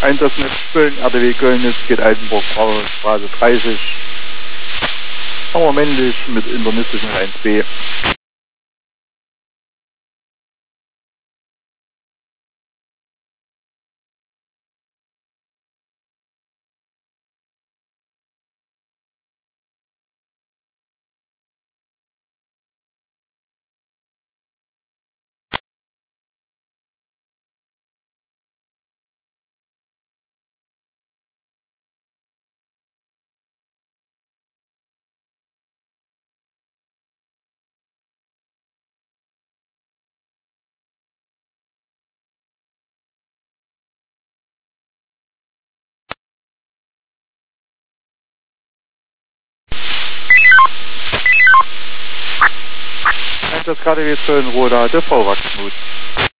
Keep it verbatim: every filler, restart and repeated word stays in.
Einsatznetz Köln, R D W Kölnitz, geht Altenburg, Straße dreißig. Hammer männlich mit internistischen eins B. Einsatz K D W Köln, Roda, der V-Wachsmut.